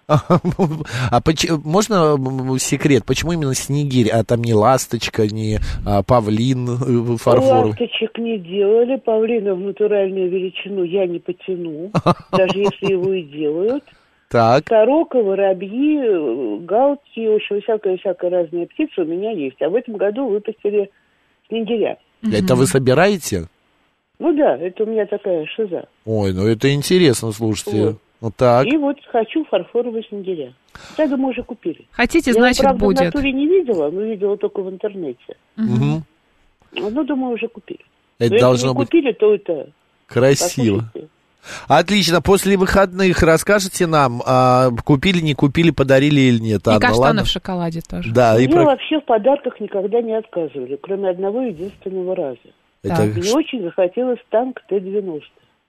А почему, можно секрет, почему именно снегирь, а там не ласточка, не а, павлин фарфоровый? Ласточек не делали, павлина в натуральную величину я не потяну, даже если его и делают. Так. Сорока, воробьи, галки, в общем, всякая-всякая разная птица у меня есть. А в этом году выпустили снегиря. Это вы собираете? Ну да, это у меня такая шиза. Ой, ну это интересно, слушайте. Вот. Ну так. И вот хочу фарфоровые снегиря. Я думаю, уже купили. Хотите, я, значит, правда, будет. Я, правда, в натуре не видела, но видела только в интернете. Угу. Ну, думаю, уже купили. Это но должно если не быть купили, то это... красиво. Послушайте. Отлично. После выходных расскажете нам, а, купили, не купили, подарили или нет. И Анна, каштаны ладно? в шоколаде тоже. Да, Мне и про... вообще в подарках никогда не отказывали, кроме одного единственного раза. Это... Мне ш... очень захотелось танк Т девяносто.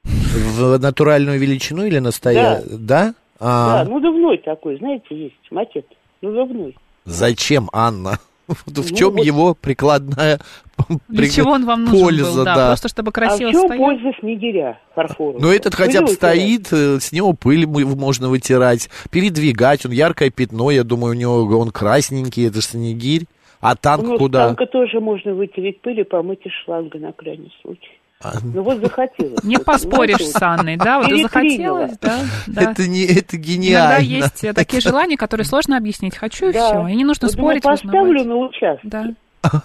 В натуральную величину или настоящую? Да? Да? А... Да, надувной такой, знаете, есть макет. Надувной. Зачем, Анна? В ну, чем вот... его прикладная Для чего он вам нужен польза, был? Да, да. Просто чтобы красиво а в чем стоял? польза снегиря фарфорового? Ну, этот хотя бы вытирать? стоит, с него пыль можно вытирать, передвигать, он яркое пятно, я думаю, у него он красненький, это же снегирь. А танк ну, куда? Танка тоже можно вытереть пыль и помыть из шланга на крайний случай. А... Ну вот захотелось. Не поспоришь с Анной, да? Вот захотелось, да, да. Это, не, это гениально. Иногда есть такие желания, которые сложно объяснить. Хочу и да. все. И не нужно вот спорить, думаю, поставлю узнавать. на участок. Да.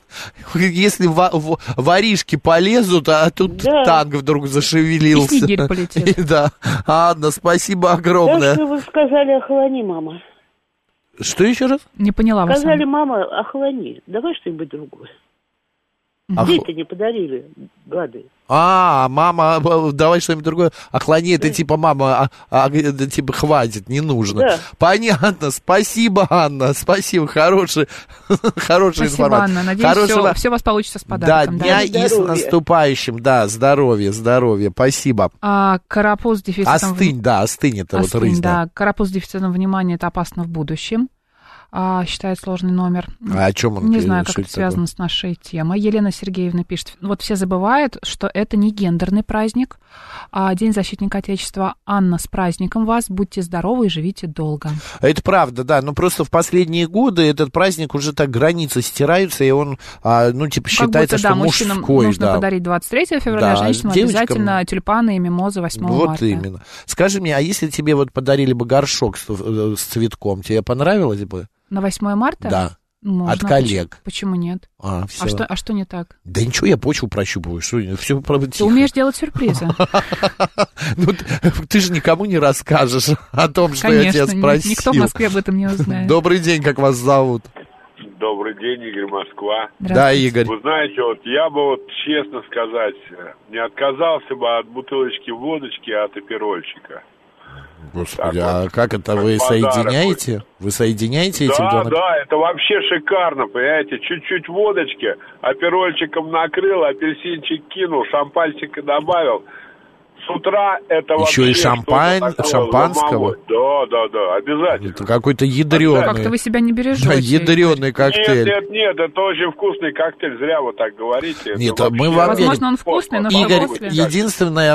Если в, в, воришки полезут, а тут да. танк вдруг зашевелился. И снегирь полетит. Да. Анна, спасибо огромное. Да, что вы сказали, охлони, мама. Что еще раз? Не поняла вас. Сказали, мама, охлони. Давай что-нибудь другое. Ах... Дети не подарили, гады. А, мама, давай что-нибудь другое. Охлони, это типа, мама, а, а, это, типа, хватит, не нужно. Да. Понятно, спасибо, Анна, спасибо, хорошая, хорошая спасибо, информация. Анна, надеюсь, Хорошего... все, все у вас получится с подарком. Да, дня да? и с наступающим, да, здоровья, здоровья, спасибо. А, карапуз с дефицитом... Остынь, да, остынь, это остынь, вот рысь, да. да. Карапуз с дефицитом внимания, это опасно в будущем. а, считает сложный номер. А о чем он? Не знаю, как это связано такое? С нашей темой. Елена Сергеевна пишет, вот все забывают, что это не гендерный праздник, а День защитника Отечества. Анна, с праздником вас, будьте здоровы и живите долго. Это правда, да, но просто в последние годы этот праздник уже так границы стираются, и он, а, ну, типа, считается, будто, что да, мужской. Мужчинам нужно да. подарить двадцать третьего февраля, да, женщинам девочкам... обязательно тюльпаны и мимозы восьмого вот марта. Вот именно. Скажи мне, а если тебе вот подарили бы горшок с, с цветком, тебе понравилось бы? На восьмое марта? Да. Можно. От коллег. Почему нет? А, а, что, а что не так? Да ничего, я почву прощупываю. Что, все Ты умеешь делать сюрпризы. Ты же никому не расскажешь о том, что я тебя спросил. Никто в Москве об этом не узнает. Добрый день, как вас зовут? Добрый день, Игорь, Москва. Да, Игорь. Вы знаете, вот я бы вот, честно сказать, не отказался бы от бутылочки водочки, от аперольчика. Господи, так а вот, как это вы подарок. соединяете? Вы соединяете да, эти два? Да, да, это вообще шикарно, понимаете? Чуть-чуть водочки, аперольчиком накрыл, апельсинчик кинул, шампанчика добавил. С утра это еще вообще и шампань, шампанского? Да, да, да, обязательно. Это какой-то ядреный. Как-то вы себя не бережете. Да, ядреный коктейль. Нет, нет, нет, это очень вкусный коктейль, зря вы так говорите. Нет, это мы вам верим. Возможно, он вкусный, но Игорь, после. единственное,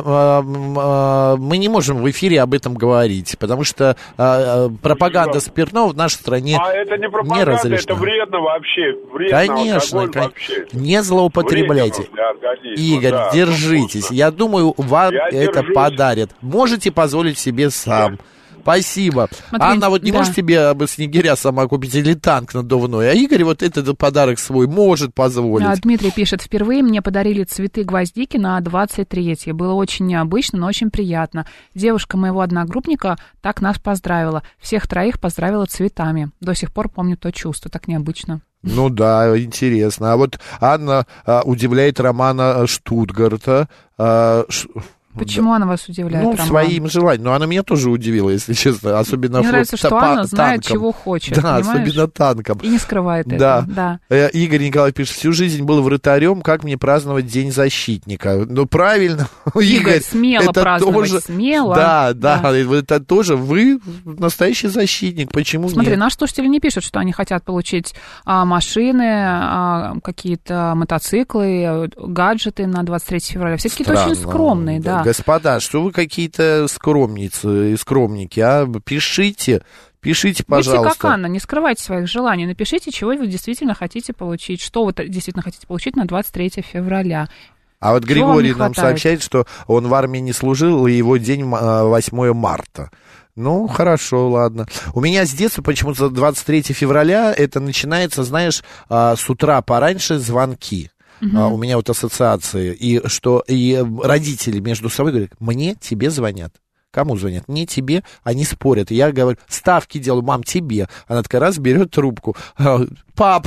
мы не можем в эфире об этом говорить, потому что пропаганда спиртного в нашей стране а это не пропаганда, не разрешена. Это вредно вообще. Вредно, конечно, конечно. Вообще. Не злоупотребляйте. Игорь, да, держитесь. вкусно. Я думаю, вам Я это держусь. подарят. Можете позволить себе сам. Спасибо. Смотри, Анна, вот не да. можешь себе снегиря сама купить или танк надувной, а Игорь вот этот подарок свой может позволить. А, Дмитрий пишет, впервые мне подарили цветы гвоздики на двадцать третье. Было очень необычно, но очень приятно. Девушка моего одногруппника так нас поздравила. Всех троих поздравила цветами. До сих пор помню то чувство, так необычно. Ну да, интересно. А вот Анна а, удивляет Романа Штутгарта. А, ш... Почему да. она вас удивляет, Ну, Роман? своим желанием. Но она меня тоже удивила, если честно. Особенно Мне нравится, что та- Анна знает, танком. чего хочет, Да, понимаешь? особенно танком. И не скрывает да. этого. Да. Игорь Николаев пишет, всю жизнь был вратарем, как мне праздновать День защитника? Ну, правильно, Игорь, Игорь. смело это праздновать, тоже... смело. Да, да, да, это тоже вы настоящий защитник. Почему Смотри, нет? наши слушатели не пишут, что они хотят получить а, машины, а, какие-то мотоциклы, гаджеты на двадцать третьего февраля. Все какие-то очень скромные, да. Господа, что вы какие-то скромницы и скромники, а? Пишите, пишите, пожалуйста. Будьте как Анна, не скрывайте своих желаний, напишите, чего вы действительно хотите получить, что вы действительно хотите получить на двадцать третье февраля. А вот Григорий нам сообщает, что он в армии не служил, и его день восьмое марта. Ну, хорошо, ладно. У меня с детства почему-то двадцать третьего февраля это начинается, знаешь, с утра пораньше звонки. Uh-huh. А, у меня вот ассоциации, и что и родители между собой говорят, мне, тебе звонят. Кому звонят? Не тебе, они спорят. Я говорю, ставки делаю, мам, тебе. Она такая раз берет трубку. Пап,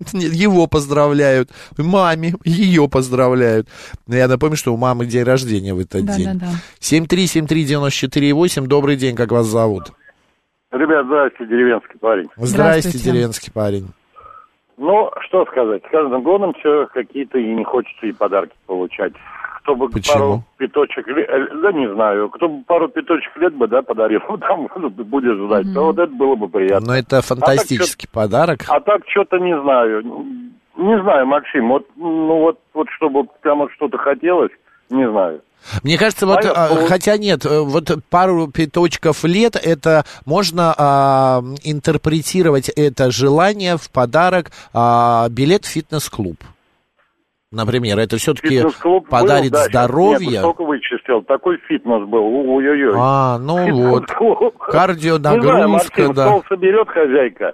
его поздравляют. Маме, ее поздравляют. Я напомню, что у мамы день рождения в этот да, день. Да, да. семь три семь три девяносто четыре восемь. Добрый день, как вас зовут? Ребят, здрасте, деревенский парень. Здрасте, Здравствуйте. Деревенский парень. Ну, что сказать, с каждым годом все какие-то и не хочется и подарки получать. Кто бы Почему? пару пяточек лет, да не знаю, кто бы пару пяточек лет бы, да, подарил, там будешь ждать, mm-hmm. то вот это было бы приятно. Но это фантастический а подарок. А так что-то не знаю. Не знаю, Максим, вот, ну вот, вот чтобы прямо что-то хотелось, не знаю. Мне кажется, вот, а, вот, хотя нет, вот пару пяточков лет, это можно а, интерпретировать это желание в подарок а, билет в фитнес-клуб. Например, это все-таки подарит был, да, здоровье. Нет, сколько вычислил, такой фитнес был, ой-ой-ой. А, ну вот, кардионагрузка, да. Стол соберет хозяйка,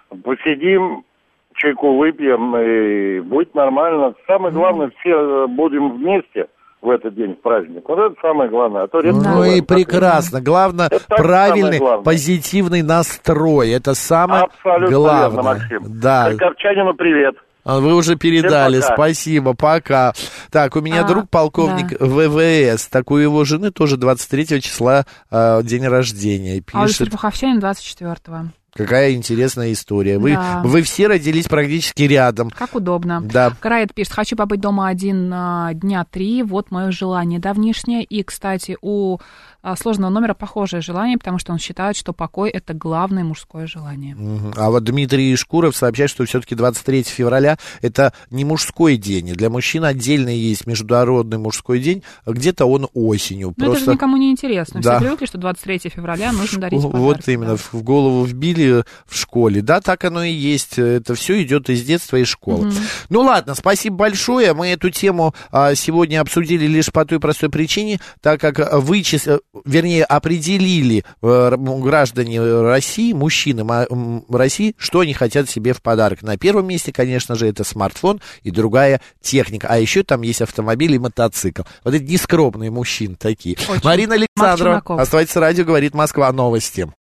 посидим, чайку выпьем, и будет нормально. Самое главное, все будем вместе в этот день, в праздник. Вот это самое главное. А то ну и прекрасно. Главное, правильный, позитивный настрой. Это самое Абсолютно главное. Верно, Максим. Да. Харьковчанину привет. Вы уже передали, пока. Спасибо, пока. Так, у меня а, друг полковник да. ВВС, так у его жены тоже двадцать третьего числа э, день рождения. Пишет. А у Серпуховчанин двадцать четвёртого. Какая интересная история. Вы, да. вы все родились практически рядом. Как удобно. Да. Караэт пишет, хочу побыть дома один а, дня три, вот мое желание давнишнее. И, кстати, у а, сложного номера похожее желание, потому что он считает, что покой – это главное мужское желание. Угу. А вот Дмитрий Шкуров сообщает, что все-таки двадцать третьего февраля – это не мужской день. Для мужчин отдельно есть международный мужской день, где-то он осенью. Ну, Просто... это же никому не интересно. Да. Все привыкли, что двадцать третьего февраля нужно дарить подарки. Вот именно, да. В голову вбили в школе. Да, так оно и есть. Это все идет из детства, из школы. Угу. Ну ладно, спасибо большое. Мы эту тему а, сегодня обсудили лишь по той простой причине, так как вычис... вернее, определили а, граждане России, мужчины России, что они хотят себе в подарок. На первом месте, конечно же, это смартфон и другая техника. А еще там есть автомобиль и мотоцикл. Вот эти нескромные мужчины такие. Очень. Марина Александрова. Оставайтесь, радио говорит Москва. Новости.